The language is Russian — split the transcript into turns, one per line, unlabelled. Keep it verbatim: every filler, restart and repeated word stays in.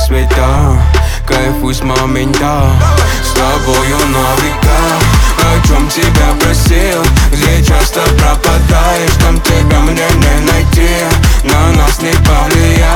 цвета. Кайфуй с момента, с тобою на века. О чем тебя просил, где часто пропадаешь, там тебя мне не найти. На нас не повлияет.